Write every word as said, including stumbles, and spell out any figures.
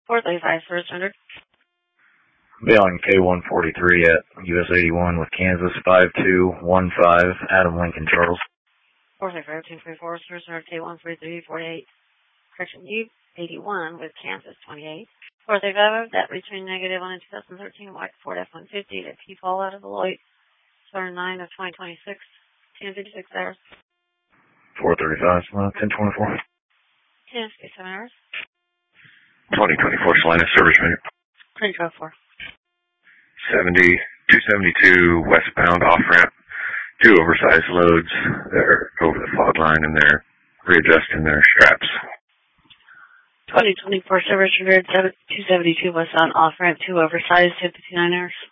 four thirty-five, first hundred. Bailing K one forty-three at U S eighty-one with Kansas five two one five, Adam Lincoln Charles. four thirty-five, two forty-four, first hundred, K one forty-three forty-eight. Correction, U eighty-one with Kansas twenty-eight. four thirty-five, that return negative on in twenty thirteen, White Ford F one fifty to P Fall out of Beloit, Star nine of twenty twenty-six, ten fifty-six hours. four thirty-five, uh, ten twenty-four. ten fifty-seven hours. twenty twenty-four, Salina, service minute. twenty twelve-four. seventy, two seventy-two westbound off-ramp. Two oversized loads. They're over the fog line and they're readjusting their straps. twenty twenty-four, service revered two seventy-two westbound off-ramp, two oversized, ten fifty-nine hours.